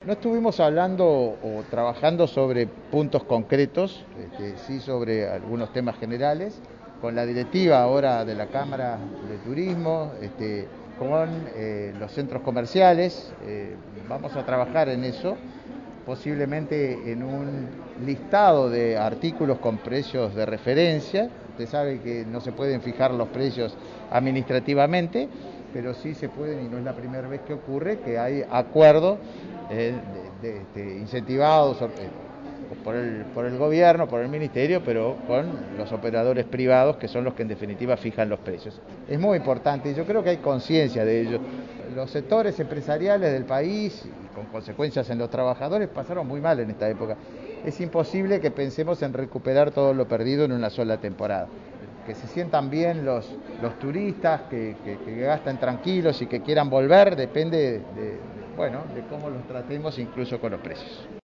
No estuvimos hablando o trabajando sobre puntos concretos, sí sobre algunos temas generales, con la directiva ahora de la Cámara de Turismo, con los centros comerciales. Vamos a trabajar en eso, posiblemente en un listado de artículos con precios de referencia. Usted sabe que no se pueden fijar los precios administrativamente, pero sí se pueden, y no es la primera vez que ocurre, que hay acuerdos incentivados por el gobierno, por el ministerio, pero con los operadores privados, que son los que en definitiva fijan los precios. Es muy importante y yo creo que hay conciencia de ello. Los sectores empresariales del país, y con consecuencias en los trabajadores, pasaron muy mal en esta época. Es imposible que pensemos en recuperar todo lo perdido en una sola temporada. Que se sientan bien los turistas, que gasten tranquilos y que quieran volver, depende de cómo los tratemos, incluso con los precios.